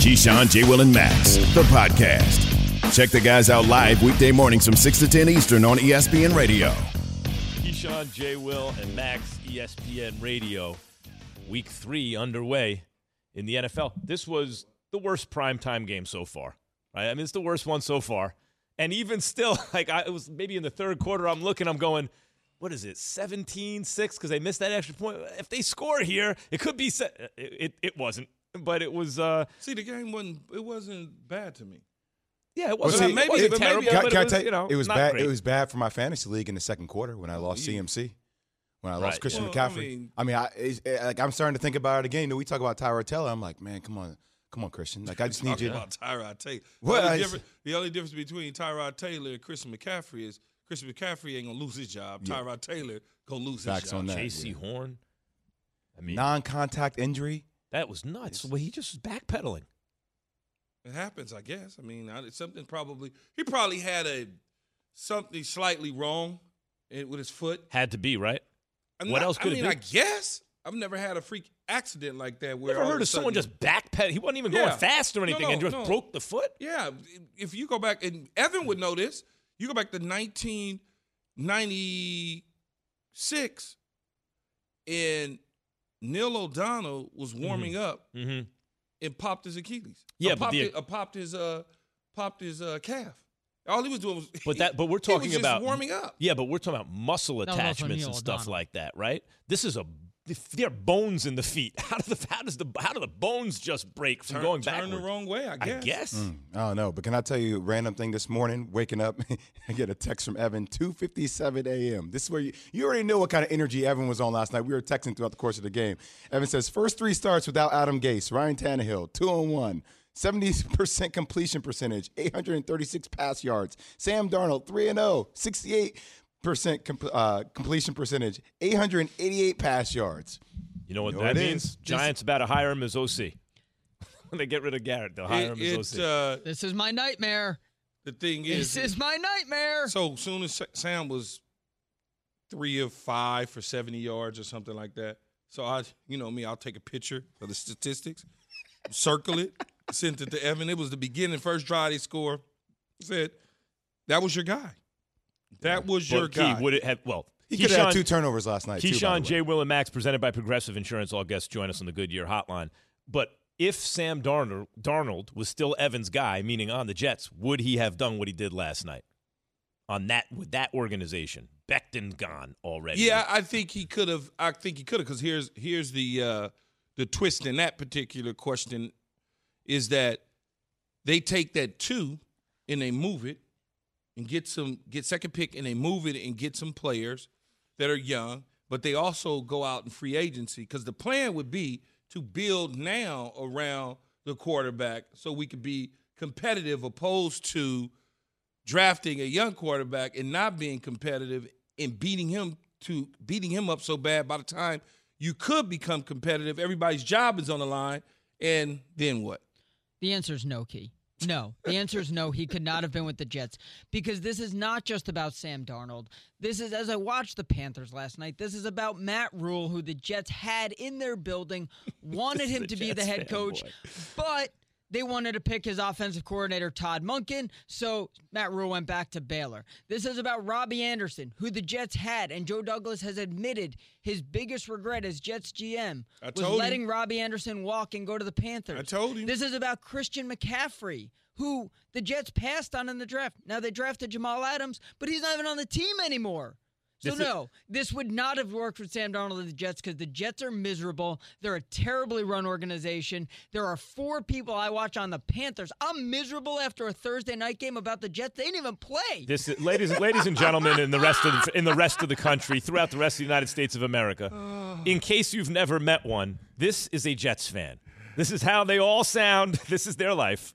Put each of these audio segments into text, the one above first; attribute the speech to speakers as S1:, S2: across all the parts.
S1: Keyshawn, J. Will, and Max, the podcast. Check the guys out live weekday mornings from 6 to 10 Eastern on ESPN Radio.
S2: Keyshawn, J. Will, and Max, ESPN Radio. Week 3 underway in the NFL. This was the worst primetime game so far. Right? I mean, it's the worst one so far. And even still, it was maybe in the third quarter, I'm going, what is it, 17-6? Because they missed that extra point. If they score here, it could be it wasn't. But it was.
S3: See, the game wasn't bad to me.
S2: Yeah, it wasn't.
S3: Maybe,
S2: it wasn't terrible.
S3: maybe,
S2: But it was
S4: bad.
S2: great.
S4: It was bad for my fantasy league in the second quarter when I lost CMC, when I lost Christian McCaffrey. I'm starting to think about it again. We talk about Tyrod Taylor. I'm like, man, come on, Christian. I just need you.
S3: About Tyrod Taylor. The only difference between Tyrod Taylor and Christian McCaffrey is Christian McCaffrey ain't gonna lose his job. Yeah. Tyrod Taylor gonna lose his job.
S4: On that.
S2: J.C. Horn.
S4: Non-contact injury.
S2: That was nuts. Well, he just was backpedaling.
S3: It happens, I guess. I mean, something probably – he probably had something slightly wrong with his foot.
S2: Had to be, right? What else could it be?
S3: I guess. I've never had a freak accident like that. Where
S2: never heard of someone just backpedal. He wasn't even going fast or anything and just broke the foot?
S3: Yeah. If you go back – and Evan would know this. You go back to 1996 and – Neil O'Donnell was warming up and popped his Achilles.
S2: Yeah,
S3: popped his calf. All he was doing was.
S2: But we're talking about
S3: warming up.
S2: Yeah, but we're talking about muscle attachments and stuff like that, right? There are bones in the feet. How do the bones just break from going backwards?
S3: Turn the wrong way, I guess.
S4: I don't know, but can I tell you a random thing this morning? Waking up, I get a text from Evan, 2:57 a.m. This is where you already know what kind of energy Evan was on last night. We were texting throughout the course of the game. Evan says, first 3 starts without Adam Gase, Ryan Tannehill, 2-1. 70% completion percentage, 836 pass yards. Sam Darnold, 3-0, 68% completion percentage, 888 pass yards.
S2: You know what that means? Giants about to hire him as OC. When they get rid of Garrett, they'll hire him as OC.
S5: This is my nightmare.
S3: The thing is.
S5: This is my nightmare.
S3: So soon as Sam was 3 of 5 for 70 yards or something like that. So I'll take a picture of the statistics, circle it, send it to Evan. It was the beginning, first drive they scored. Said, that was your guy. That was your guy.
S2: Would it have? Well,
S4: he could have had 2 turnovers last night.
S2: Keyshawn, J. Will, and Max, presented by Progressive Insurance. All guests join us on the Goodyear Hotline. But if Sam Darnold was still Evan's guy, meaning on the Jets, would he have done what he did last night with that organization? Becton gone already.
S3: Yeah, I think he could have. Because here's the twist in that particular question is that they take that 2 and they move it. And get second pick, and they move it and get some players that are young, but they also go out in free agency because the plan would be to build now around the quarterback so we could be competitive, opposed to drafting a young quarterback and not being competitive and beating him up so bad by the time you could become competitive. Everybody's job is on the line, and then what?
S5: The answer is no, Key. No, the answer is no. He could not have been with the Jets because this is not just about Sam Darnold. This is, as I watched the Panthers last night, this is about Matt Rule, who the Jets had in their building, wanted him to be the head coach, but they wanted to pick his offensive coordinator, Todd Monken, so Matt Rule went back to Baylor. This is about Robbie Anderson, who the Jets had, and Joe Douglas has admitted his biggest regret as Jets GM was letting Robbie Anderson walk and go to the Panthers.
S3: I told you.
S5: This is about Christian McCaffrey, who the Jets passed on in the draft. Now they drafted Jamal Adams, but he's not even on the team anymore. So, this would not have worked for Sam Darnold and the Jets because the Jets are miserable. They're a terribly run organization. There are 4 people I watch on the Panthers. I'm miserable after a Thursday night game about the Jets. They didn't even play.
S2: Ladies and gentlemen, in the rest of the country, throughout the rest of the United States of America, in case you've never met one, this is a Jets fan. This is how they all sound. This is their life.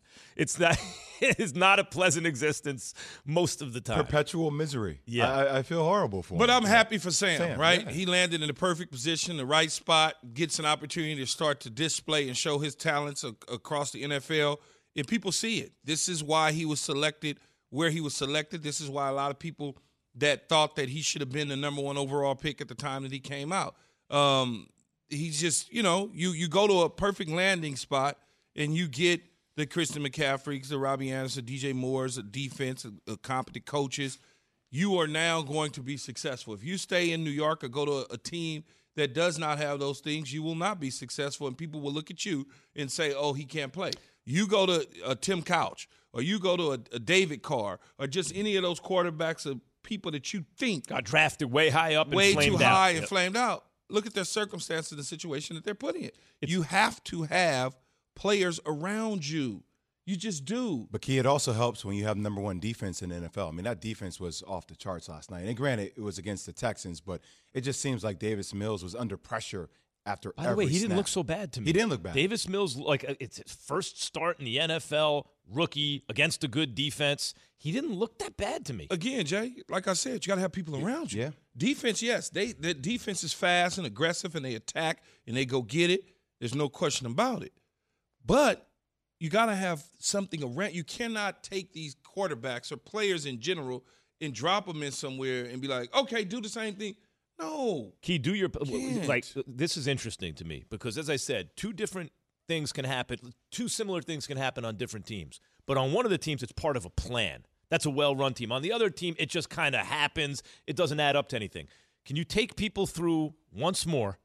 S2: It is not a pleasant existence most of the time.
S4: Perpetual misery.
S2: Yeah.
S4: I feel horrible for him.
S3: But I'm happy for Sam, right?
S4: Yeah.
S3: He landed in the perfect position, the right spot, gets an opportunity to start to display and show his talents across the NFL, and people see it. This is why he was selected where he was selected. This is why a lot of people that thought that he should have been the number 1 overall pick at the time that he came out. He's just, you go to a perfect landing spot and you get the Christian McCaffreys, the Robbie Anderson, DJ Moore's, defense, competent coaches, you are now going to be successful. If you stay in New York or go to a team that does not have those things, you will not be successful, and people will look at you and say, oh, he can't play. You go to Tim Couch, or you go to a David Carr, or just any of those quarterbacks of people that you think
S2: got drafted way high up and
S3: way
S2: flamed
S3: too
S2: out.
S3: high and flamed out. Look at their circumstances and the situation that they're putting in. You have to have players around you. You just do.
S4: But, Key, it also helps when you have number one defense in the NFL. I mean, that defense was off the charts last night. And granted, it was against the Texans, but it just seems like Davis Mills was under pressure after every
S2: By the way, he didn't
S4: snap.
S2: look so bad to me.
S4: He didn't look bad.
S2: Davis Mills, like, it's his first start in the NFL, rookie, against a good defense. He didn't look that bad to me.
S3: Again, Jay, like I said, you got to have people around you.
S4: Yeah.
S3: Defense, yes. The defense is fast and aggressive, and they attack, and they go get it. There's no question about it. But you got to have something around. You cannot take these quarterbacks or players in general and drop them in somewhere and be like, okay, do the same thing. No.
S2: Key, do your
S3: Can't.
S2: like. This is interesting to me because, as I said, two different things can happen. Two similar things can happen on different teams. But on one of the teams, it's part of a plan. That's a well-run team. On the other team, it just kind of happens. It doesn't add up to anything. Can you take people through once more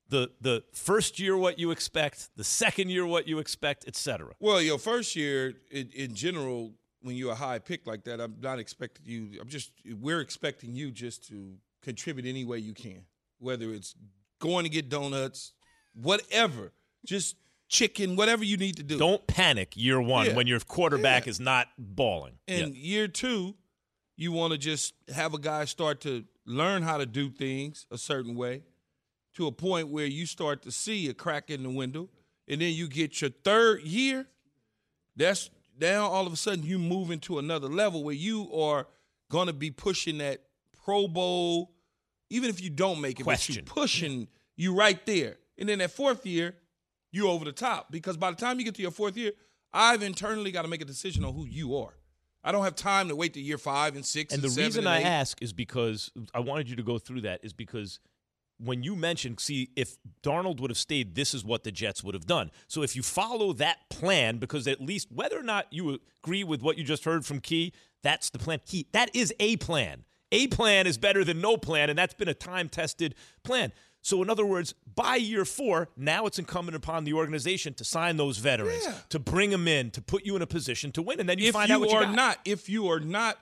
S2: the first year what you expect, the second year what you expect, et cetera?
S3: Well, your first year, in general, when you're a high pick like that, I'm not expecting you. We're expecting you just to contribute any way you can, whether it's going to get donuts, whatever, just chicken, whatever you need to do.
S2: Don't panic year one when your quarterback is not balling.
S3: And year two, you want to just have a guy start to learn how to do things a certain way to a point where you start to see a crack in the window. And then you get your third year, that's now all of a sudden you move into another level where you are going to be pushing that Pro Bowl, even if you don't make it, but you're pushing you right there. And then that fourth year, you're over the top because by the time you get to your fourth year, I've internally got to make a decision on who you are. I don't have time to wait to year 5 and 6 and 7 and 8.
S2: And the reason I ask is because I wanted you to go through that is because when you mentioned, see, if Darnold would have stayed, this is what the Jets would have done. So if you follow that plan, because at least whether or not you agree with what you just heard from Key, that's the plan. That is a plan. A plan is better than no plan, and that's been a time-tested plan. So in other words, by year 4, now it's incumbent upon the organization to sign those veterans, to bring them in, to put you in a position to win, and then you find out what you got.
S3: If you are not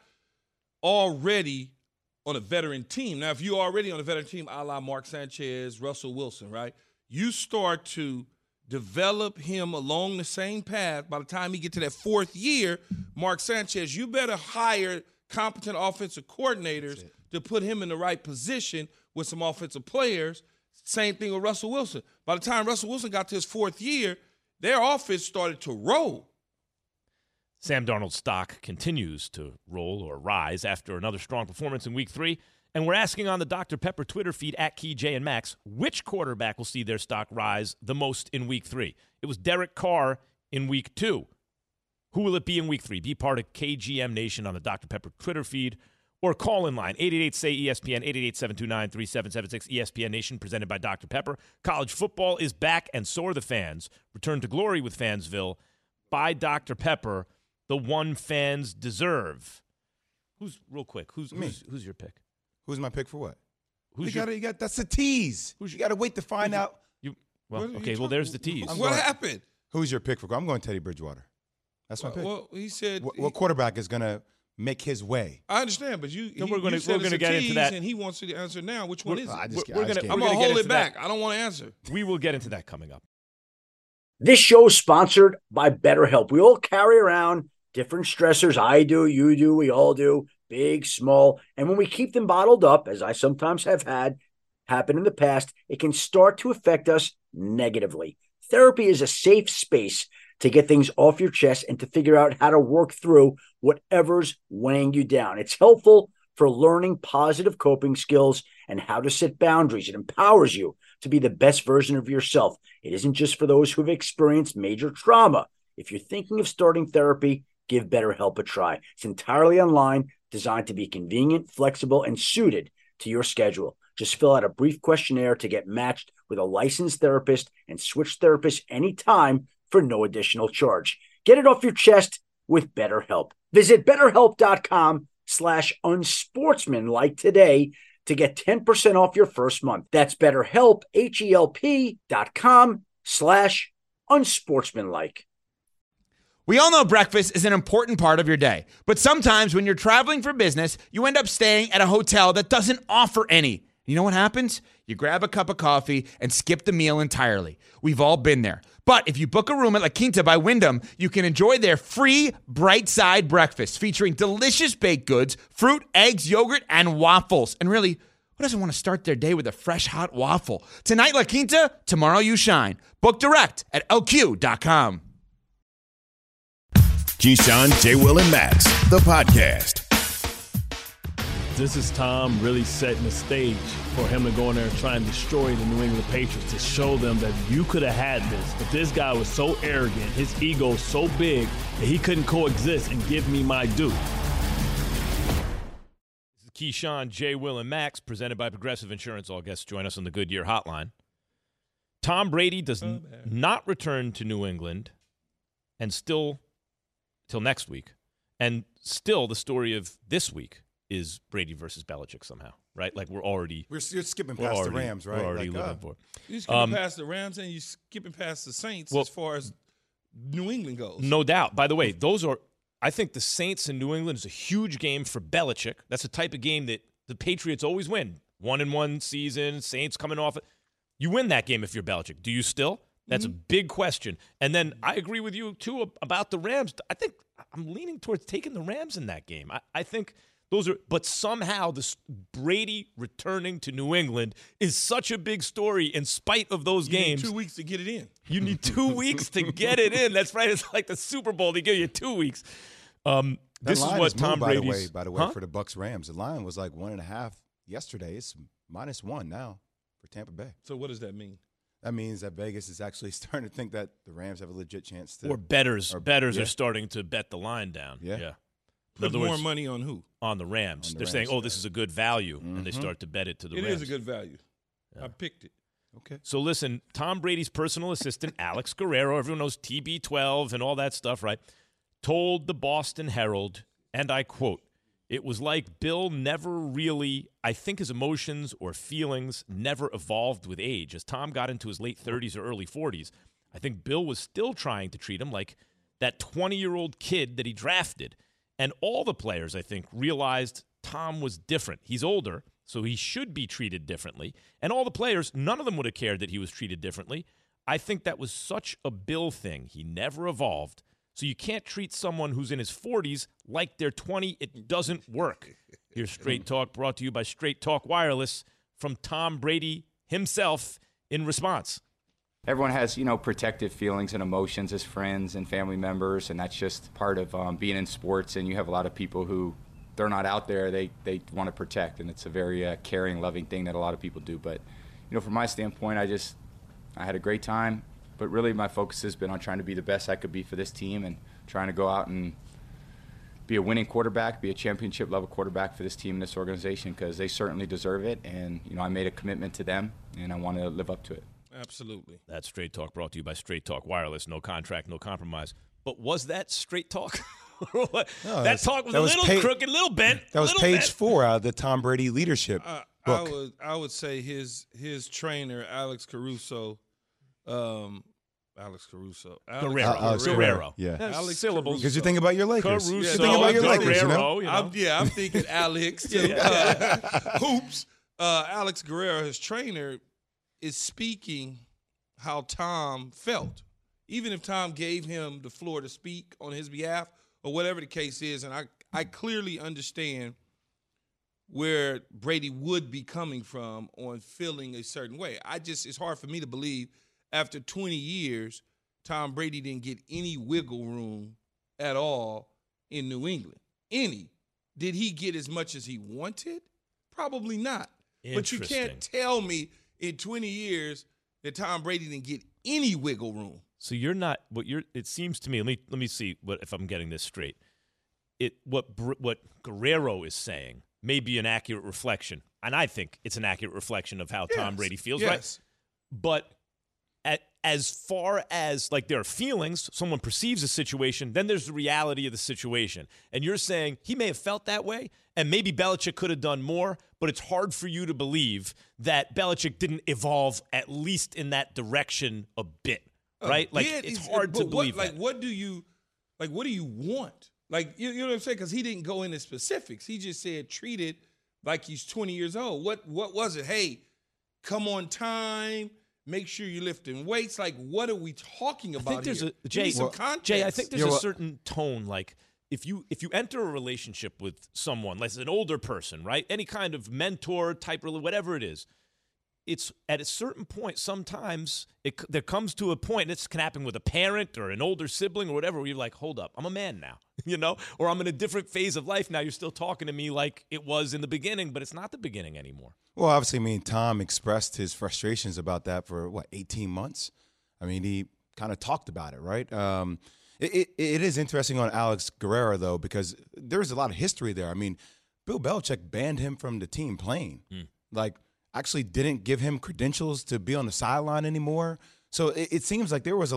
S3: already on a veteran team, now if you're already on a veteran team, a la Mark Sanchez, Russell Wilson, right, you start to develop him along the same path. By the time you get to that fourth year, Mark Sanchez, you better hire competent offensive coordinators to put him in the right position with some offensive players. Same thing with Russell Wilson. By the time Russell Wilson got to his fourth year, their offense started to roll.
S2: Sam Darnold's stock continues to roll or rise after another strong performance in Week 3. And we're asking on the Dr. Pepper Twitter feed at Key, J, and Max, which quarterback will see their stock rise the most in Week 3? It was Derek Carr in Week 2. Who will it be in Week 3? Be part of KGM Nation on the Dr. Pepper Twitter feed or call in line, 888-SAY-ESPN, 888-729-3776, ESPN Nation, presented by Dr. Pepper. College football is back, and so are the fans. Return to glory with Fansville by Dr. Pepper, the one fans deserve. Who's your pick?
S4: Who's my pick for what?
S2: Who's
S4: you got that's a tease. You got to wait to find out.
S2: There's the tease.
S3: What happened?
S4: Who's your pick for? I'm going Teddy Bridgewater. That's my pick.
S3: Well, he said
S4: what quarterback is going to make his way?
S3: I understand, but we're going to get into that, and he wants you to answer now. Which one is it? I'm going to hold it back. I don't want to answer.
S2: We will get into that coming up.
S6: This show is sponsored by BetterHelp. We all carry around different stressors. I do, you do, we all do, big, small. And when we keep them bottled up, as I sometimes have had happen in the past, it can start to affect us negatively. Therapy is a safe space to get things off your chest and to figure out how to work through whatever's weighing you down. It's helpful for learning positive coping skills and how to set boundaries. It empowers you to be the best version of yourself. It isn't just for those who've experienced major trauma. If you're thinking of starting therapy, give BetterHelp a try. It's entirely online, designed to be convenient, flexible, and suited to your schedule. Just fill out a brief questionnaire to get matched with a licensed therapist and switch therapists anytime for no additional charge. Get it off your chest with BetterHelp. Visit BetterHelp.com/unsportsmanlike today to get 10% off your first month. That's BetterHelp, HELP.com/unsportsmanlike.
S7: We all know breakfast is an important part of your day, but sometimes when you're traveling for business, you end up staying at a hotel that doesn't offer any. You know what happens? You grab a cup of coffee and skip the meal entirely. We've all been there. But if you book a room at La Quinta by Wyndham, you can enjoy their free Bright Side breakfast featuring delicious baked goods, fruit, eggs, yogurt, and waffles. And really, who doesn't want to start their day with a fresh hot waffle? Tonight, La Quinta, tomorrow you shine. Book direct at LQ.com.
S1: Keyshawn, J. Will, and Max, the podcast.
S8: This is Tom really setting the stage for him to go in there and try and destroy the New England Patriots to show them that you could have had this. But this guy was so arrogant, his ego so big that he couldn't coexist and give me my due.
S2: This is Keyshawn, J. Will, and Max, presented by Progressive Insurance. All guests join us on the Goodyear Hotline. Tom Brady does not return to New England, and still till next week. And still the story of this week is Brady versus Belichick somehow, right? Like you're
S4: skipping past the Rams, right?
S2: We're already looking for it.
S3: You're skipping past the Rams and you're skipping past the Saints as far as New England goes.
S2: No doubt. By the way, I think the Saints in New England is a huge game for Belichick. That's the type of game that the Patriots always win. 1-1 season, Saints coming off it. You win that game if you're Belichick. Do you still? That's a big question. And then I agree with you, too, about the Rams. I think I'm leaning towards taking the Rams in that game. I think those are – but somehow this Brady returning to New England is such a big story in spite of those games.
S3: You need 2 weeks to get it in.
S2: You need 2 weeks to get it in. That's right. It's like the Super Bowl. They give you 2 weeks. This is what Tom Brady's –
S4: By the way, for the Bucs-Rams. The line was like 1.5 yesterday. It's -1 now for Tampa Bay.
S3: So what does that mean?
S4: That means that Vegas is actually starting to think that the Rams have a legit chance to.
S2: Or bettors are starting to bet the line down. Yeah.
S3: Put more money on who?
S2: On the Rams. They're saying, this is a good value, and they start to bet it to the Rams.
S3: It is a good value. Yeah. I picked it.
S4: Okay.
S2: So listen, Tom Brady's personal assistant, Alex Guerrero, everyone knows TB12 and all that stuff, right, told the Boston Herald, and I quote, "It was like Bill never really, I think his emotions or feelings never evolved with age. As Tom got into his late 30s or early 40s, I think Bill was still trying to treat him like that 20-year-old kid that he drafted. And all the players, I think, realized Tom was different. He's older, so he should be treated differently. And all the players, none of them would have cared that he was treated differently. I think that was such a Bill thing. He never evolved. So you can't treat someone who's in his 40s like they're 20. It doesn't work." Here's Straight Talk, brought to you by Straight Talk Wireless, from Tom Brady himself in response.
S9: Everyone has, protective feelings and emotions as friends and family members, and that's just part of being in sports. And you have a lot of people who, they're not out there, they want to protect, and it's a very caring, loving thing that a lot of people do. But, from my standpoint, I had a great time. But really my focus has been on trying to be the best I could be for this team and trying to go out and be a winning quarterback, be a championship-level quarterback for this team and this organization, because they certainly deserve it. And, I made a commitment to them, and I want to live up to it.
S3: Absolutely.
S2: That's Straight Talk, brought to you by Straight Talk Wireless. No contract, no compromise. But was that straight talk?
S4: No,
S2: that talk was a little crooked, a little bent.
S4: That was page 4 out of the Tom Brady leadership book.
S3: I would say his trainer, Alex Caruso.
S2: Guerrero.
S4: Yeah.
S3: Alex
S2: syllables.
S4: Because you think about your Lakers.
S2: Caruso,
S4: you think about your Lakers,
S2: Guerrero,
S3: I'm thinking Alex. Hoops. Alex Guerrero, his trainer, is speaking how Tom felt. Even if Tom gave him the floor to speak on his behalf or whatever the case is, and I clearly understand where Brady would be coming from on feeling a certain way. It's hard for me to believe after 20 years, Tom Brady didn't get any wiggle room at all in New England. Any. Did he get as much as he wanted? Probably not. But you can't tell me in 20 years that Tom Brady didn't get any wiggle room.
S2: So you're not it seems to me, let me see if I'm getting this straight. What Guerrero is saying may be an accurate reflection, and I think it's an accurate reflection of how Tom Brady feels, right? But as far as like there are feelings, someone perceives a situation, then there's the reality of the situation. And you're saying he may have felt that way, and maybe Belichick could have done more, but it's hard for you to believe that Belichick didn't evolve at least in that direction a bit, right? Like it's hard to believe.
S3: What do you want? Like you know what I'm saying? Because he didn't go into specifics. He just said treat it like he's 20 years old. What was it? Hey, come on time. Make sure you're lifting weights. Like, what are we talking about?
S2: I think there's
S3: here?
S2: Jay, I think there's a certain tone. Like, if you enter a relationship with someone, like an older person, right? Any kind of mentor type, whatever it is, it's at a certain point. Sometimes there comes to a point. This can happen with a parent or an older sibling or whatever. Where you're like, hold up, I'm a man now, or I'm in a different phase of life now. You're still talking to me like it was in the beginning, but it's not the beginning anymore.
S4: Well, obviously, Tom expressed his frustrations about that for 18 months. He kind of talked about it, right? It is interesting on Alex Guerrero though, because there's a lot of history there. Bill Belichick banned him from the team playing. Actually didn't give him credentials to be on the sideline anymore. So it seems like there was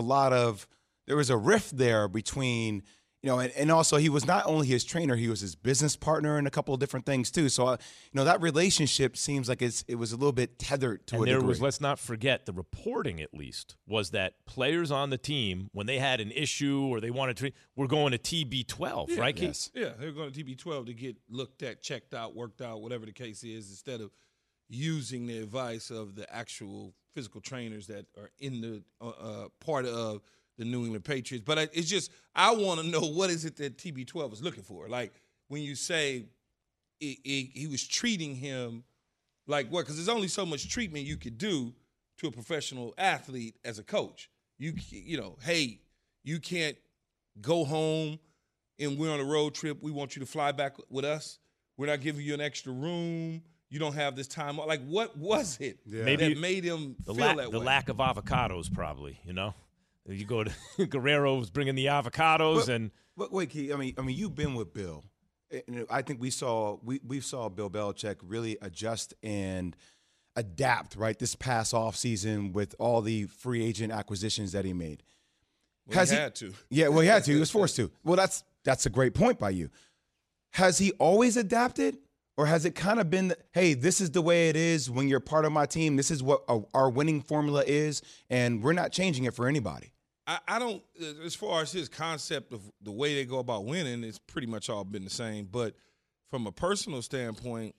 S4: a rift there between, and also he was not only his trainer, he was his business partner and a couple of different things too. So, that relationship seems like it was a little bit tethered to a degree.
S2: Let's not forget, the reporting at least was that players on the team, when they had an issue or they wanted to, were going to TB12, right, Keith?
S4: Yes.
S3: Yeah, they're going to TB12 to get looked at, checked out, worked out, whatever the case is, instead of using the advice of the actual physical trainers that are in the part of the New England Patriots. But it's just, I want to know, what is it that TB12 is looking for? Like, when you say he was treating him like what? Because there's only so much treatment you could do to a professional athlete as a coach. Hey, you can't go home and we're on a road trip. We want you to fly back with us. We're not giving you an extra room. You don't have this time. Like, what was it that made him feel that way?
S2: The lack of avocados, probably, You go to Guerrero's bringing the avocados
S4: But wait, Keith, you've been with Bill. I think we saw Bill Belichick really adjust and adapt, right, this past offseason with all the free agent acquisitions that he made.
S3: He had to.
S4: Yeah, well, he had to. He was forced to. Well, that's a great point by you. Has he always adapted? Or has it kind of been, hey, this is the way it is when you're part of my team. This is what our winning formula is, and we're not changing it for anybody.
S3: I don't, as far as his concept of the way they go about winning, it's pretty much all been the same. But from a personal standpoint,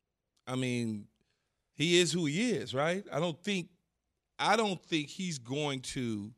S3: he is who he is, right? I don't think he's going to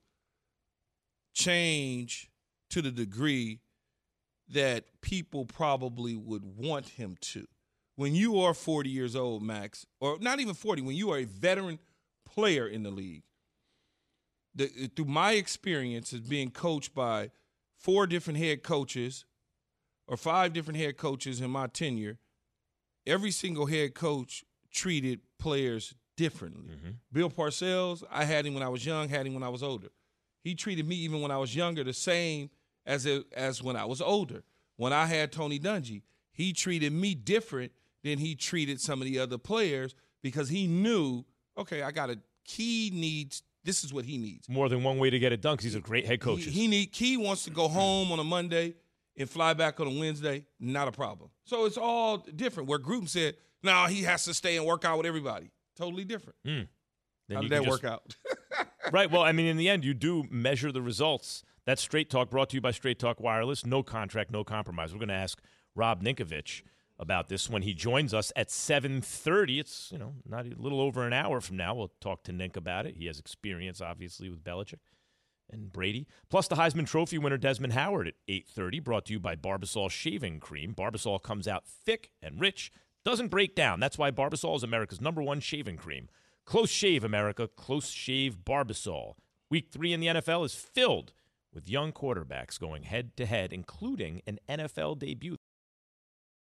S3: change to the degree that people probably would want him to. When you are 40 years old, Max, or not even 40, when you are a veteran player in the league, through my experience as being coached by 4 different head coaches or 5 different head coaches in my tenure, every single head coach treated players differently. Mm-hmm. Bill Parcells, I had him when I was young, had him when I was older. He treated me even when I was younger the same as when I was older. When I had Tony Dungy, he treated me different than he treated some of the other players because he knew, okay, I got Key needs, this is what he needs.
S2: More than one way to get it done because he's a great head coach.
S3: Key wants to go home on a Monday and fly back on a Wednesday, not a problem. So it's all different. Where Gruden said, no, he has to stay and work out with everybody. Totally different. How did that work out?
S2: Right. Well, in the end, you do measure the results. That's Straight Talk, brought to you by Straight Talk Wireless. No contract, no compromise. We're going to ask Rob Ninkovich about this when he joins us at 7:30. It's, not a little over an hour from now. We'll talk to Nink about it. He has experience, obviously, with Belichick and Brady. Plus the Heisman Trophy winner Desmond Howard at 8:30, brought to you by Barbasol Shaving Cream. Barbasol comes out thick and rich, doesn't break down. That's why Barbasol is America's #1 shaving cream. Close shave, America. Close shave Barbasol. Week 3 in the NFL is filled with young quarterbacks going head-to-head, including an NFL debut.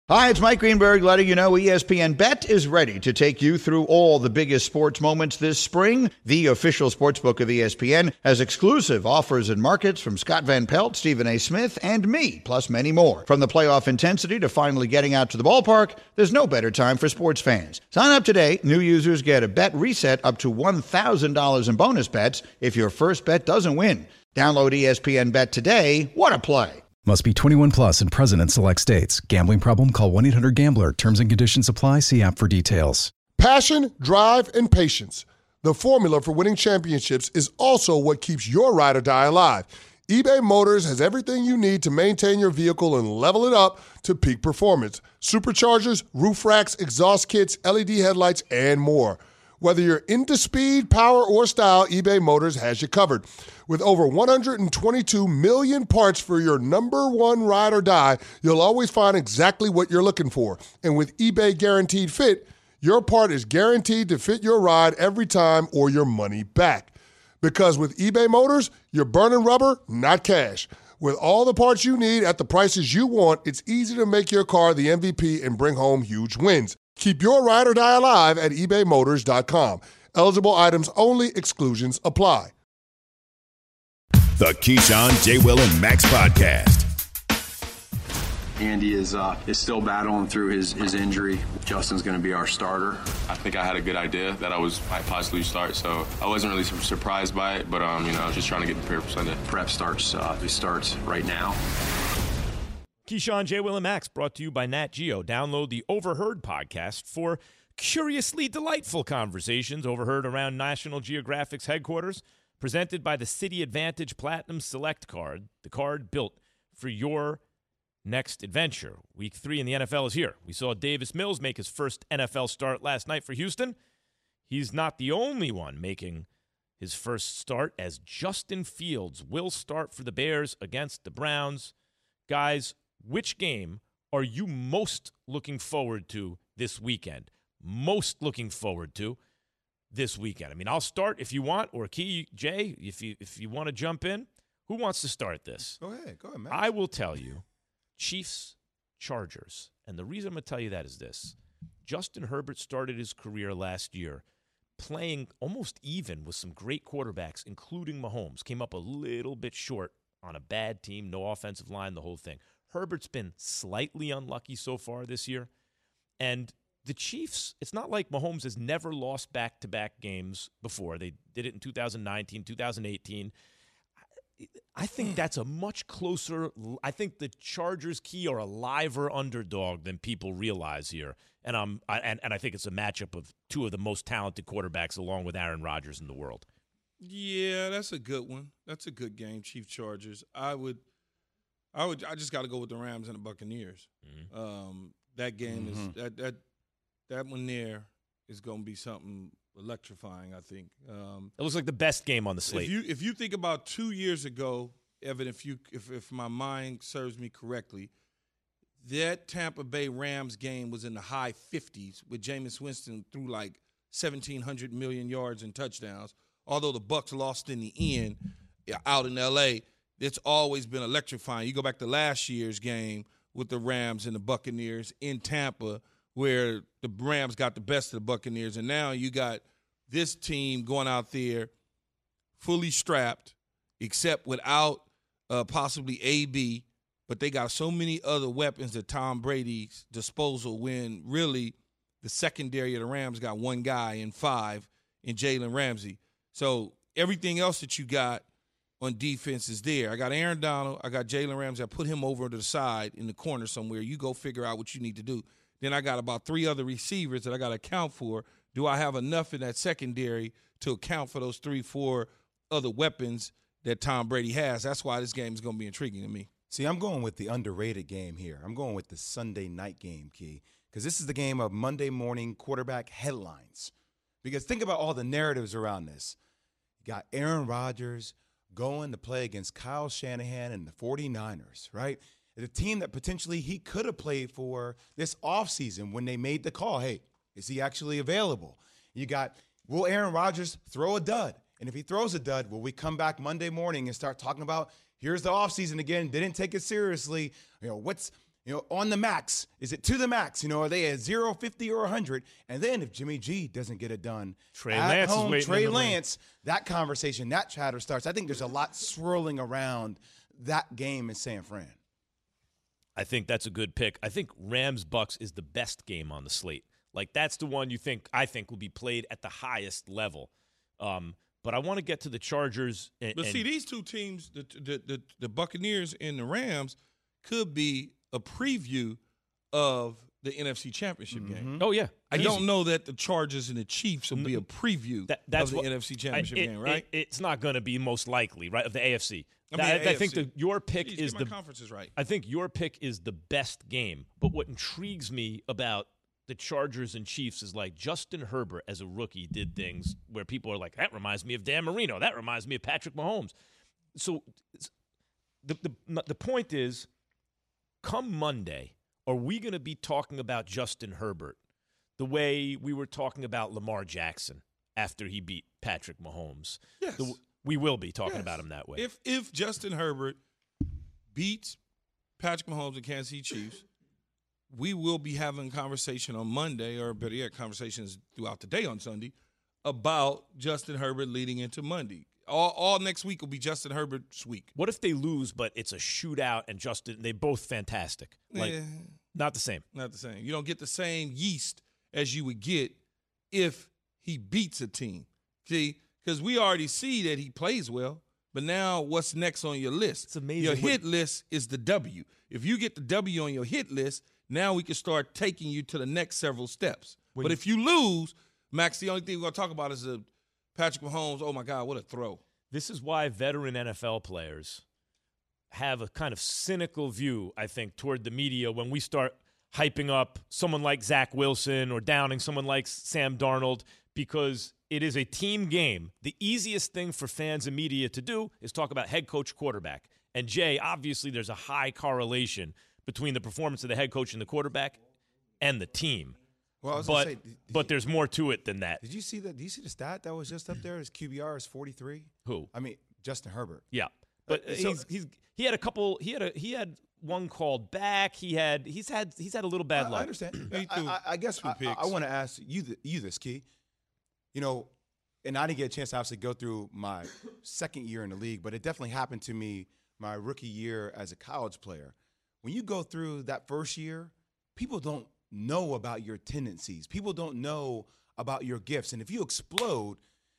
S10: Hi, it's Mike Greenberg letting you know ESPN Bet is ready to take you through all the biggest sports moments this spring. The official sportsbook of ESPN has exclusive offers and markets from Scott Van Pelt, Stephen A. Smith, and me, plus many more. From the playoff intensity to finally getting out to the ballpark, there's no better time for sports fans. Sign up today. New users get a bet reset up to $1,000 in bonus bets if your first bet doesn't win. Download ESPN Bet today. What a play.
S11: Must be 21 plus and present in select states. Gambling problem? Call 1-800-GAMBLER. Terms and conditions apply. See app for details.
S12: Passion, drive, and patience. The formula for winning championships is also what keeps your ride or die alive. eBay Motors has everything you need to maintain your vehicle and level it up to peak performance. Superchargers, roof racks, exhaust kits, LED headlights, and more. Whether you're into speed, power, or style, eBay Motors has you covered. With over 122 million parts for your number one ride or die, you'll always find exactly what you're looking for. And with eBay Guaranteed Fit, your part is guaranteed to fit your ride every time or your money back. Because with eBay Motors, you're burning rubber, not cash. With all the parts you need at the prices you want, it's easy to make your car the MVP and bring home huge wins. Keep your ride or die alive at ebaymotors.com. Eligible items only. Exclusions apply.
S1: The Keyshawn, J. Will, and Max podcast.
S13: Andy is still battling through his injury. Justin's going to be our starter.
S14: I think I had a good idea that I might possibly start, so I wasn't really surprised by it, but I was just trying to get prepared for Sunday.
S13: Prep starts right now.
S2: Keyshawn, J. Will, and Max, brought to you by Nat Geo. Download the Overheard podcast for curiously delightful conversations overheard around National Geographic's headquarters, presented by the City Advantage Platinum Select card, the card built for your next adventure. Week 3 in the NFL is here. We saw Davis Mills make his first NFL start last night for Houston. He's not the only one making his first start, as Justin Fields will start for the Bears against the Browns. Guys, which game are you most looking forward to this weekend? Most looking forward to this weekend. I mean, I'll start if you want, or Key, Jay, if you want to jump in. Who wants to start this?
S4: Go ahead, Max.
S2: I will tell you, Chiefs, Chargers. And the reason I'm going to tell you that is this. Justin Herbert started his career last year playing almost even with some great quarterbacks, including Mahomes. Came up a little bit short on a bad team, no offensive line, the whole thing. Herbert's been slightly unlucky so far this year. And the Chiefs, it's not like Mahomes has never lost back-to-back games before. They did it in 2019, 2018. I think that's a much closer – I think the Chargers, Key, are a liver underdog than people realize here. And I think it's a matchup of two of the most talented quarterbacks along with Aaron Rodgers in the world.
S3: Yeah, that's a good one. That's a good game, Chiefs Chargers. I just got to go with the Rams and the Buccaneers. Mm-hmm. That game is that one there is going to be something electrifying, I think.
S2: It looks like the best game on the slate.
S3: If you think about 2 years ago, Evan, if my mind serves me correctly, that Tampa Bay Rams game was in the high 50s with Jameis Winston threw like 1,700 million yards and touchdowns. Although the Bucs lost in the end out in L.A., it's always been electrifying. You go back to last year's game with the Rams and the Buccaneers in Tampa, where the Rams got the best of the Buccaneers, and now you got this team going out there fully strapped, except without possibly AB, but they got so many other weapons at Tom Brady's disposal when really the secondary of the Rams got one guy in 5 in Jalen Ramsey. So everything else that you got on defense is there. I got Aaron Donald. I got Jalen Ramsey. I put him over to the side in the corner somewhere. You go figure out what you need to do. Then I got about 3 other receivers that I got to account for. Do I have enough in that secondary to account for those 3-4 other weapons that Tom Brady has? That's why this game is going to be intriguing to me.
S4: See, I'm going with the underrated game here. I'm going with the Sunday night game, Key, because this is the game of Monday morning quarterback headlines. Because think about all the narratives around this. You got Aaron Rodgers going to play against Kyle Shanahan and the 49ers, right? The team that potentially he could have played for this offseason when they made the call. Hey, is he actually available? You got, will Aaron Rodgers throw a dud? And if he throws a dud, will we come back Monday morning and start talking about, here's the offseason again, didn't take it seriously. on the max. Is it to the max? Are they at 0, 50, or 100? And then if Jimmy G doesn't get it done,
S2: Trey Lance,
S4: that conversation, that chatter starts. I think there's a lot swirling around that game in San Fran.
S2: I think that's a good pick. I think Rams-Bucks is the best game on the slate. Like, that's the one I think will be played at the highest level. But I want to get to the Chargers.
S3: See, these two teams, the Buccaneers and the Rams, could be a preview of the NFC Championship game.
S2: Oh, yeah.
S3: I don't know that the Chargers and the Chiefs will be a preview of the NFC Championship game, right?
S2: It's not going to be most likely, right, of the AFC. I think your pick is the
S3: conference is right.
S2: I think your pick is the best game. But what intrigues me about the Chargers and Chiefs is like Justin Herbert as a rookie did things where people are like, that reminds me of Dan Marino. That reminds me of Patrick Mahomes. So the point is, come Monday, are we going to be talking about Justin Herbert the way we were talking about Lamar Jackson after he beat Patrick Mahomes?
S3: Yes.
S2: We will be talking about him that way.
S3: If Justin Herbert beats Patrick Mahomes and Kansas City Chiefs, we will be having a conversation on Monday, or better yet, conversations throughout the day on Sunday, about Justin Herbert leading into Monday. All next week will be Justin Herbert's week.
S2: What if they lose, but it's a shootout and they're both fantastic? Not the same.
S3: Not the same. You don't get the same yeast as you would get if he beats a team. See, because we already see that he plays well, but now what's next on your list?
S2: It's amazing.
S3: Your hit list is the W. If you get the W on your hit list, now we can start taking you to the next several steps. But if you lose, Max, the only thing we're going to talk about is Patrick Mahomes. Oh, my God, what a throw.
S2: This is why veteran NFL players have a kind of cynical view, I think, toward the media when we start hyping up someone like Zach Wilson or downing someone like Sam Darnold, because it is a team game. The easiest thing for fans and media to do is talk about head coach, quarterback. And, Jay, obviously there's a high correlation between the performance of the head coach and the quarterback and the team.
S4: Well,
S2: but there's more to it than that.
S4: Did you see that? Do you see the stat that was just up there? His QBR is 43.
S2: Who?
S4: I mean, Justin Herbert.
S2: Yeah, but he had a couple. He had one called back. He's had a little bad luck.
S4: I understand. I guess I want to ask you this, Key. And I didn't get a chance to obviously go through my second year in the league, but it definitely happened to me my rookie year as a college player. When you go through that first year, people don't know about your tendencies. People don't know about your gifts. And if you explode,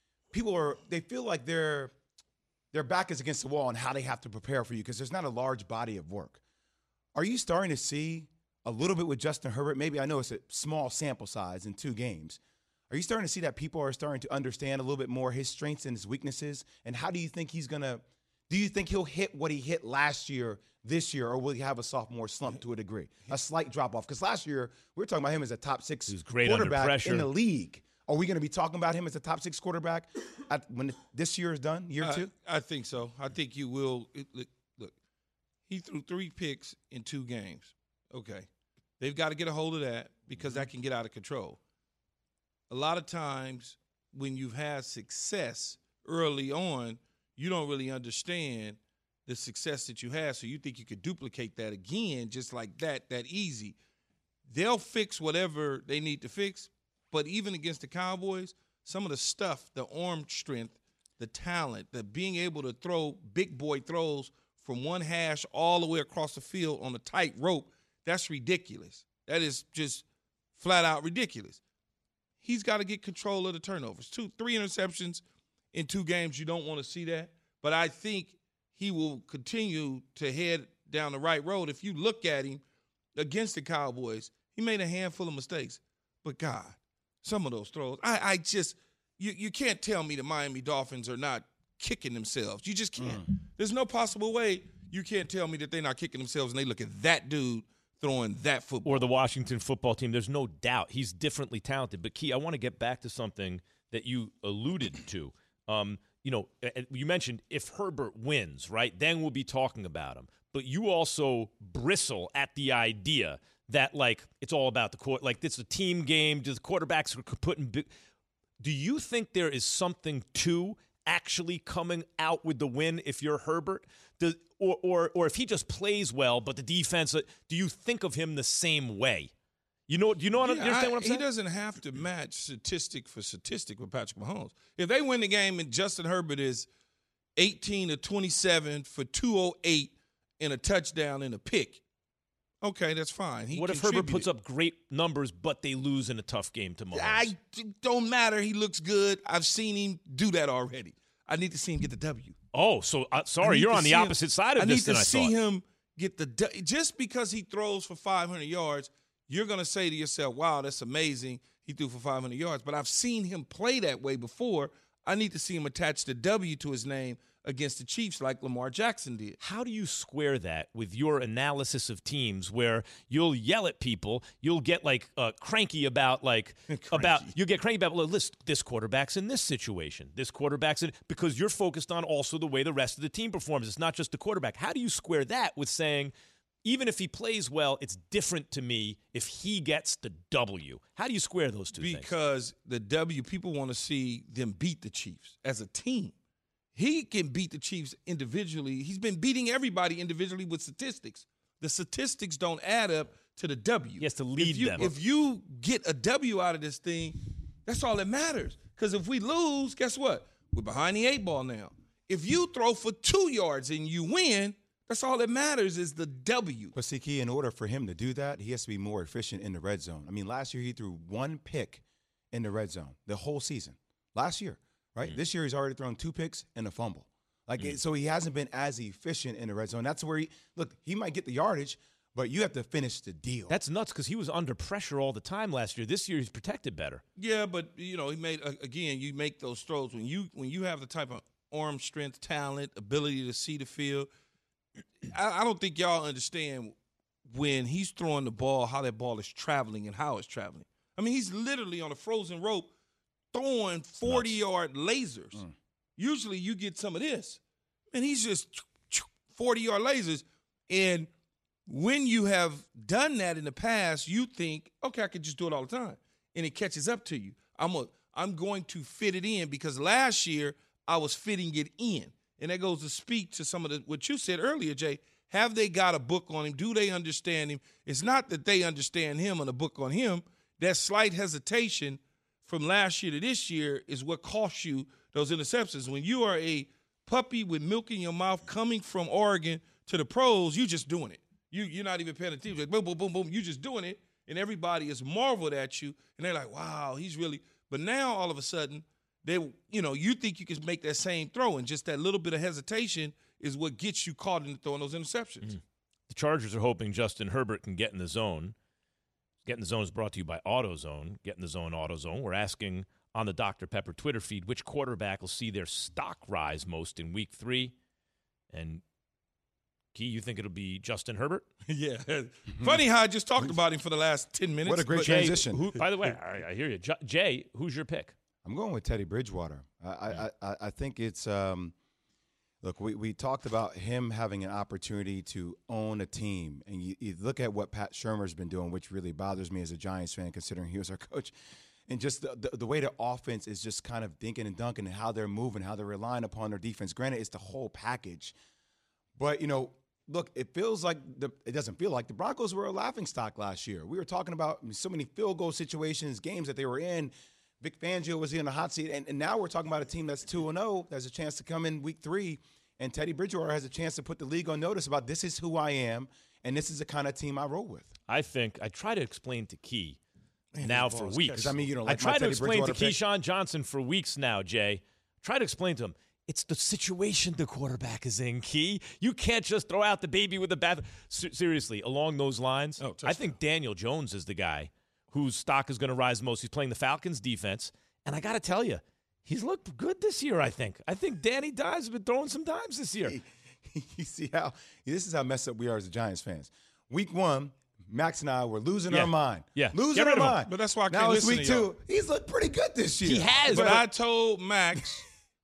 S4: they feel like their back is against the wall on how they have to prepare for you because there's not a large body of work. Are you starting to see a little bit with Justin Herbert? Maybe I know it's a small sample size in 2 games. Are you starting to see that people are starting to understand a little bit more his strengths and his weaknesses? And how do you think do you think he'll hit what he hit last year this year, or will he have a sophomore slump to a degree? A slight drop-off. Because last year, we were talking about him as a top 6 quarterback in the league. Are we going to be talking about him as a top 6 quarterback when this year is done, year 2?
S3: I think so. I think you will. Look, he threw 3 picks in 2 games. Okay. They've got to get a hold of that because that can get out of control. A lot of times when you've had success early on, you don't really understand the success that you have, so you think you could duplicate that again just like that easy. They'll fix whatever they need to fix, but even against the Cowboys, some of the stuff, the arm strength, the talent, the being able to throw big boy throws from one hash all the way across the field on a tight rope, that's ridiculous. That is just flat out ridiculous. He's got to get control of the turnovers. 3 interceptions in 2 games, you don't want to see that. But I think he will continue to head down the right road. If you look at him against the Cowboys, he made a handful of mistakes. But, God, some of those throws, I just you can't tell me the Miami Dolphins are not kicking themselves. You just can't. There's no possible way you can't tell me that they're not kicking themselves and they look at that dude throwing that football.
S2: Or the Washington football team. There's no doubt he's differently talented. But, Key, I want to get back to something that you alluded to. You mentioned if Herbert wins, right, then we'll be talking about him. But you also bristle at the idea that, like, it's all about the court. Like, it's a team game. The quarterbacks are putting big. Do you think there is something to actually coming out with the win if you're Herbert? or if he just plays well, but the defense, do you think of him the same way? Do you understand what I'm saying?
S3: He doesn't have to match statistic for statistic with Patrick Mahomes. If they win the game and Justin Herbert is 18 of 27 for 208 and a touchdown and a pick, okay, that's fine.
S2: What if Herbert puts up great numbers, but they lose in a tough game to Mahomes?
S3: Don't matter. He looks good. I've seen him do that already. I need to see him get the W.
S2: Oh, so sorry, you're on the opposite side of this than I thought.
S3: I need to see him get the – just because he throws for 500 yards, you're going to say to yourself, wow, that's amazing. He threw for 500 yards. But I've seen him play that way before. I need to see him attach the W to his name against the Chiefs like Lamar Jackson did.
S2: How do you square that with your analysis of teams where you'll yell at people, you'll get cranky about you'll get cranky about, well, listen, this quarterback's in this situation, this quarterback's in, because you're focused on also the way the rest of the team performs. It's not just the quarterback. How do you square that with saying, even if he plays well, it's different to me if he gets the W? How do you square those two things?
S3: Because the W, people want to see them beat the Chiefs as a team. He can beat the Chiefs individually. He's been beating everybody individually with statistics. The statistics don't add up to the W.
S2: He has to lead them.
S3: If you get a W out of this thing, that's all that matters. Because if we lose, guess what? We're behind the 8 ball now. If you throw for 2 yards and you win, that's all that matters is the W.
S4: But see, Key, in order for him to do that, he has to be more efficient in the red zone. I mean, last year he threw 1 pick in the red zone the whole season. Last year. Right? This year he's already thrown 2 picks and a fumble. So he hasn't been as efficient in the red zone. That's where he might get the yardage, but you have to finish the deal.
S2: That's nuts because he was under pressure all the time last year. This year he's protected better.
S3: Yeah, but he made you make those throws when you have the type of arm strength, talent, ability to see the field. I don't think y'all understand when he's throwing the ball, how that ball is traveling and how it's traveling. I mean, he's literally on a frozen rope throwing 40-yard lasers. Usually you get some of this. And he's just 40-yard lasers. And when you have done that in the past, you think, okay, I could just do it all the time. And it catches up to you. I'm going to fit it in because last year I was fitting it in. And that goes to speak to some of what you said earlier, Jay. Have they got a book on him? Do they understand him? It's not that they understand him and a book on him. That slight hesitation from last year to this year is what cost you those interceptions. When you are a puppy with milk in your mouth coming from Oregon to the pros, you're just doing it. You're not even paying attention. Like, boom, boom, boom, boom. You're just doing it, and everybody is marveled at you, and they're like, wow, he's really – but now all of a sudden, you think you can make that same throw, and just that little bit of hesitation is what gets you caught in throwing those interceptions.
S2: The Chargers are hoping Justin Herbert can get in the zone. Get in the Zone is brought to you by AutoZone. Get in the Zone, AutoZone. We're asking on the Dr. Pepper Twitter feed which quarterback will see their stock rise most in Week 3. And, Key, you think it'll be Justin Herbert?
S3: Yeah. Funny how I just talked about him for the last 10 minutes.
S4: What a great transition.
S2: By the way, I hear you. Jay, who's your pick?
S4: I'm going with Teddy Bridgewater. I think it's look, we talked about him having an opportunity to own a team. And you look at what Pat Shurmur's been doing, which really bothers me as a Giants fan, considering he was our coach. And just the way the offense is just kind of dinking and dunking and how they're moving, how they're relying upon their defense. Granted, it's the whole package. But, look, it doesn't feel like the Broncos were a laughingstock last year. We were talking about so many field goal situations, games that they were in. Vic Fangio was in the hot seat, and now we're talking about a team that's 2-0. There's a chance to come in Week 3, and Teddy Bridgewater has a chance to put the league on notice about this is who I am, and this is the kind of team I roll with.
S2: I think I try to explain to Key now for weeks.
S4: I mean, you don't like
S2: I try to
S4: Teddy
S2: explain to
S4: Bridgewater
S2: Keyshawn Johnson for weeks now, Jay. Try to explain to him. It's the situation the quarterback is in, Key. You can't just throw out the baby with the bath. Seriously, along those lines, I think Daniel Jones is the guy whose stock is going to rise most. He's playing the Falcons' defense. And I got to tell you, he's looked good this year, I think. I think Danny Dimes has been throwing some dimes this year.
S4: You see this is how messed up we are as Giants fans. Week 1, Max and I were losing our mind.
S2: Yeah.
S4: Losing our mind.
S3: But that's why I can't
S4: now it's
S3: listen
S4: Week
S3: to y'all.
S4: 2. He's looked pretty good this year.
S2: He has.
S3: But I told Max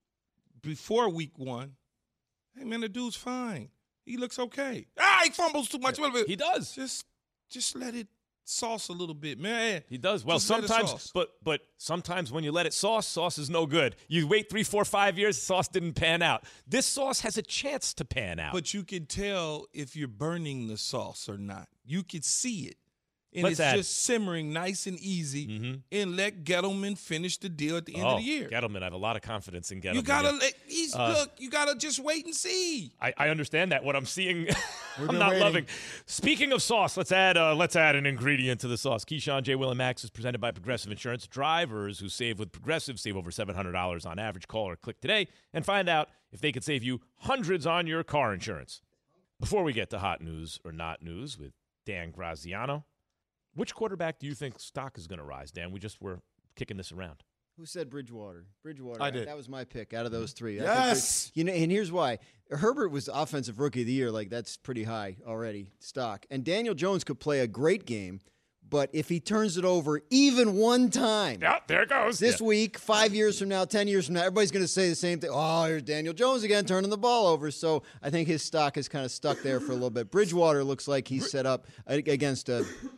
S3: before Week 1, hey, man, the dude's fine. He looks okay. He fumbles too much.
S2: He does.
S3: Just let it sauce a little bit, man.
S2: He does. Well,
S3: Just let it
S2: sometimes,
S3: sauce.
S2: but sometimes when you let it sauce is no good. You wait 3, 4, 5 years, sauce didn't pan out. This sauce has a chance to pan out.
S3: But you can tell if you're burning the sauce or not. You can see it. And
S2: Let's add.
S3: just simmering nice and easy, and let Gettleman finish the deal at the end of the year.
S2: Gettleman, I have a lot of confidence in Gettleman.
S3: You gotta look. You gotta just wait and see.
S2: I understand that. What I'm seeing, I'm
S3: been
S2: not
S3: waiting.
S2: loving. Speaking of sauce, let's add an ingredient to the sauce. Keyshawn, J. Will, and Max is presented by Progressive Insurance. Drivers who save with Progressive save over $700 on average. Call or click today and find out if they could save you hundreds on your car insurance. Before we get to hot news or not news with Dan Graziano, which quarterback do you think stock is going to rise, Dan? We just were kicking this around.
S15: Who said Bridgewater? Bridgewater.
S4: I did.
S15: That was my pick out of those three.
S4: Yes.
S15: And here's why. Herbert was the offensive rookie of the year. Like, that's pretty high already, stock. And Daniel Jones could play a great game, but if he turns it over even one time.
S2: Yeah, there it goes.
S15: This week, 5 years from now, 10 years from now, everybody's going to say the same thing. Oh, here's Daniel Jones again, turning the ball over. So I think his stock is kind of stuck there for a little bit. Bridgewater looks like he's set up against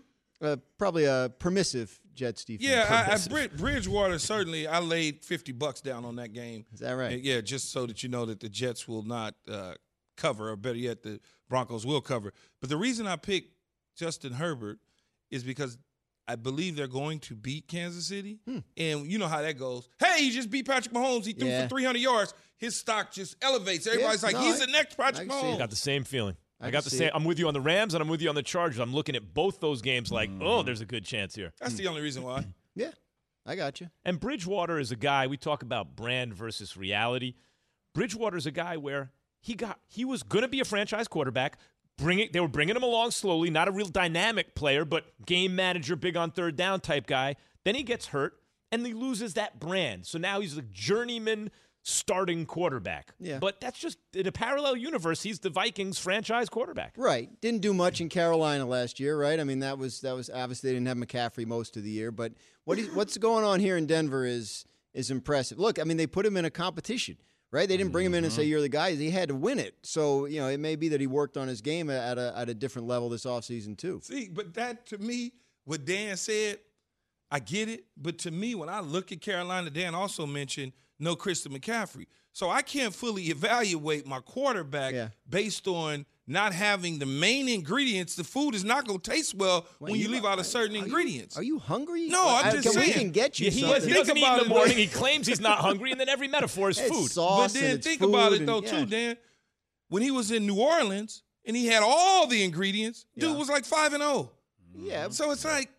S15: probably a permissive Jets defense.
S3: Yeah, Bridgewater, certainly, I laid $50 down on that game.
S15: Is that right?
S3: Yeah, just so that you know that the Jets will not cover, or better yet, the Broncos will cover. But the reason I picked Justin Herbert is because I believe they're going to beat Kansas City. And you know how that goes. Hey, he just beat Patrick Mahomes. He threw for 300 yards. His stock just elevates. Everybody's he's the next Patrick Mahomes.
S2: I got the same feeling. I got the
S15: see
S2: same.
S15: it.
S2: I'm with you on the Rams, and I'm with you on the Chargers. I'm looking at both those games like, there's a good chance here.
S3: That's the only reason why.
S15: Yeah, I got you.
S2: And Bridgewater is a guy, we talk about brand versus reality. Bridgewater is a guy where he was going to be a franchise quarterback. They were bringing him along slowly, not a real dynamic player, but game manager, big on third down type guy. Then he gets hurt, and he loses that brand. So now he's a journeyman starting quarterback.
S15: Yeah.
S2: But that's just, in a parallel universe, he's the Vikings franchise quarterback.
S15: Right. Didn't do much in Carolina last year, right? I mean, that was obviously they didn't have McCaffrey most of the year. But what's going on here in Denver is impressive. Look, I mean, they put him in a competition, right? They didn't bring him in and say, you're the guy. He had to win it. So, it may be that he worked on his game at a different level this offseason, too.
S3: See, but that, to me, what Dan said, I get it. But to me, when I look at Carolina, Dan also mentioned no Christian McCaffrey. So I can't fully evaluate my quarterback based on not having the main ingredients. The food is not going to taste well when you leave out a certain ingredients.
S15: Are you hungry?
S3: No, I'm just saying.
S15: We can get you
S2: He
S15: something.
S2: doesn't eat in the morning. He claims he's not hungry, and then every metaphor is
S15: It's
S2: food.
S15: sauce
S3: But
S15: and
S3: then
S15: it's
S3: think
S15: food
S3: about it,
S15: and-
S3: though, too, Dan. When he was in New Orleans and he had all the ingredients, dude was like 5-0.
S15: Yeah.
S3: So it's like,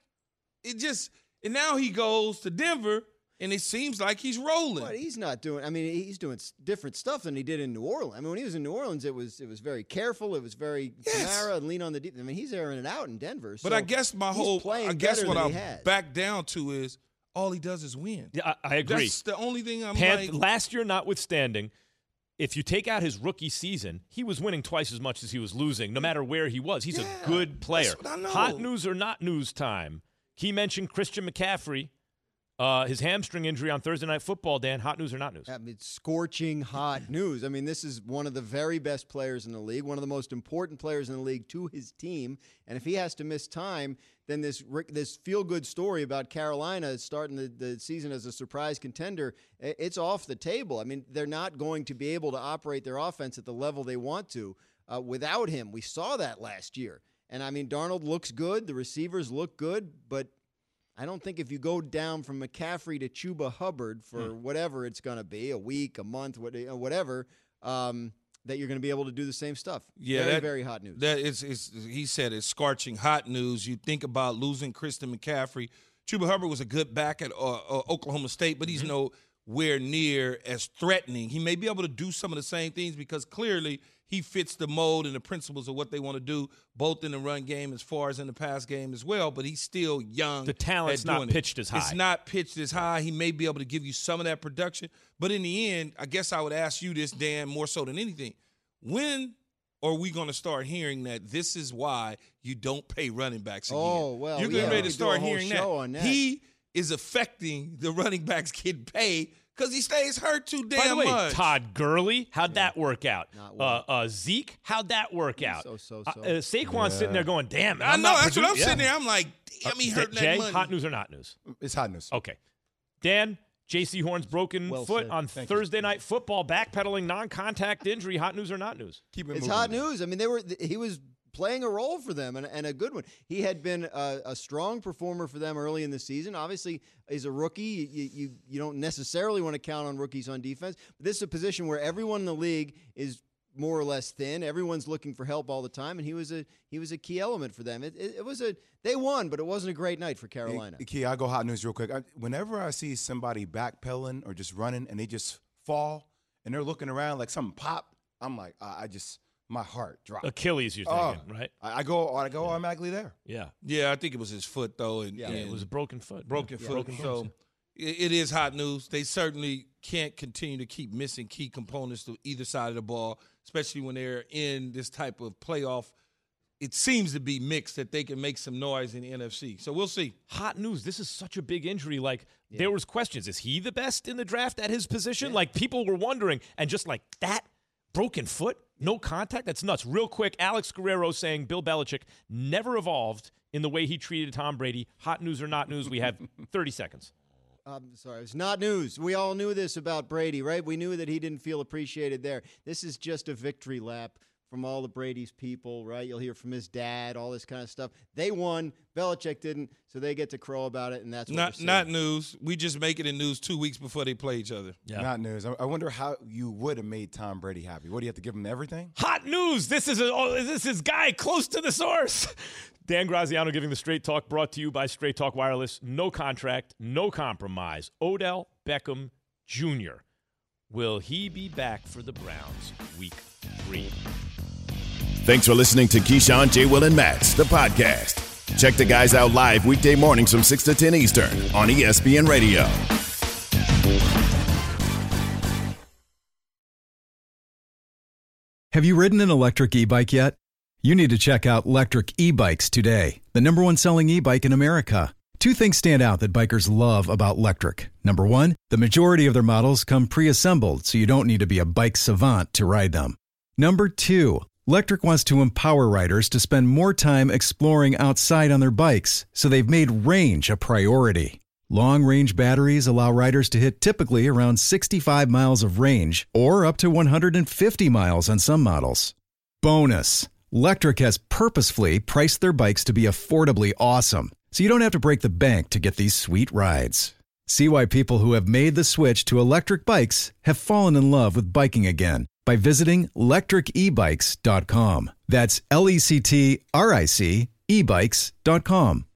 S3: and now he goes to Denver, and it seems like he's rolling.
S15: But he's not doing. I mean, he's doing different stuff than he did in New Orleans. I mean, when he was in New Orleans, it was very careful. It was very Kamara and lean on the deep. I mean, he's airing it out in Denver.
S3: But
S15: so
S3: I guess
S15: he's
S3: what
S15: better
S3: I'm
S15: than he has.
S3: back down to is all he does is win.
S2: Yeah, I agree.
S3: That's the only thing I'm
S2: Last year notwithstanding, if you take out his rookie season, he was winning twice as much as he was losing, no matter where he was. He's a good player.
S3: That's what I know.
S2: Hot news or not news time. He mentioned Christian McCaffrey, his hamstring injury on Thursday Night Football, Dan. Hot news or not news?
S15: I mean, scorching hot news. I mean, this is one of the very best players in the league, one of the most important players in the league to his team. And if he has to miss time, then this feel-good story about Carolina starting the season as a surprise contender, it's off the table. I mean, they're not going to be able to operate their offense at the level they want to without him. We saw that last year. And, I mean, Darnold looks good. The receivers look good. But I don't think if you go down from McCaffrey to Chuba Hubbard for whatever it's going to be, a week, a month, whatever, that you're going to be able to do the same stuff.
S3: Yeah,
S15: very hot news.
S3: That he said it's scorching hot news. You think about losing Christian McCaffrey. Chuba Hubbard was a good back at Oklahoma State, but he's nowhere near as threatening. He may be able to do some of the same things because clearly he fits the mold and the principles of what they want to do, both in the run game as far as in the pass game as well, but he's still young.
S2: The talent's not pitched as high.
S3: It's not pitched as high. He may be able to give you some of that production, but in the end, I guess I would ask you this, Dan, more so than anything. When are we going to start hearing that this is why you don't pay running backs again?
S15: Oh, well,
S3: you're getting ready to start
S15: we could do a
S3: hearing
S15: whole show
S3: that.
S15: on that.
S3: He is affecting the running backs getting paid Because he stays hurt too damn
S2: By the way,
S3: much.
S2: Todd Gurley, how'd that work out? Zeke, how'd that work out? Saquon's sitting there going, damn.
S3: I
S2: I'm
S3: know.
S2: not
S3: That's what I'm
S2: produ-
S3: sitting there. I'm like, damn, he hurting
S2: Jay,
S3: that money.
S2: hot news or not news?
S4: It's hot news.
S2: Okay. Dan, J.C. Horn's broken foot
S15: said.
S2: on Thursday Night Football, backpedaling non-contact injury. Hot news or not news?
S15: It's hot news. I mean, he was playing a role for them and a good one. He had been a strong performer for them early in the season. Obviously, he's a rookie. You don't necessarily want to count on rookies on defense. But this is a position where everyone in the league is more or less thin. Everyone's looking for help all the time, and he was a key element for them. They won, but it wasn't a great night for Carolina.
S4: Key, I'll go hot news real quick. Whenever I see somebody backpedaling or just running and they just fall and they're looking around like something pop, I'm like, my heart drops.
S2: Achilles, you're thinking, right?
S4: I go automatically there.
S2: Yeah.
S3: Yeah, I think it was his foot, though. And
S2: it was a broken foot.
S3: Broken foot. So it is hot news. They certainly can't continue to keep missing key components to either side of the ball, especially when they're in this type of playoff. It seems to be mixed that they can make some noise in the NFC. So we'll see.
S2: Hot news. This is such a big injury. Like, there was questions. Is he the best in the draft at his position? Like, people were wondering. And just like that, broken foot, no contact, that's nuts. Real quick, Alex Guerrero saying Bill Belichick never evolved in the way he treated Tom Brady. Hot news or not news? We have 30 seconds.
S15: Sorry, it's not news. We all knew this about Brady, right? We knew that he didn't feel appreciated there. This is just a victory lap from all of Brady's people, right? You'll hear from his dad, all this kind of stuff. They won. Belichick didn't, so they get to crow about it, and that's what
S3: not news. We just make it in news 2 weeks before they play each other.
S2: Yeah.
S4: Not news. I wonder how you would have made Tom Brady happy. What, do you have to give him everything?
S2: Hot news. This is guy close to the source. Dan Graziano giving the Straight Talk, brought to you by Straight Talk Wireless. No contract, no compromise. Odell Beckham Jr. Will he be back for the Browns week 3?
S1: Thanks for listening to Keyshawn, J. Will, and Max, the podcast. Check the guys out live weekday mornings from 6 to 10 Eastern on ESPN Radio.
S11: Have you ridden an electric e-bike yet? You need to check out Lectric E-Bikes today, the #1 selling e-bike in America. Two things stand out that bikers love about Lectric. Number one, the majority of their models come pre-assembled, so you don't need to be a bike savant to ride them. Number two, Lectric wants to empower riders to spend more time exploring outside on their bikes, so they've made range a priority. Long-range batteries allow riders to hit typically around 65 miles of range, or up to 150 miles on some models. Bonus, Lectric has purposefully priced their bikes to be affordably awesome, so you don't have to break the bank to get these sweet rides. See why people who have made the switch to electric bikes have fallen in love with biking again by visiting lectricebikes.com. That's LECTRIC ebikes.com.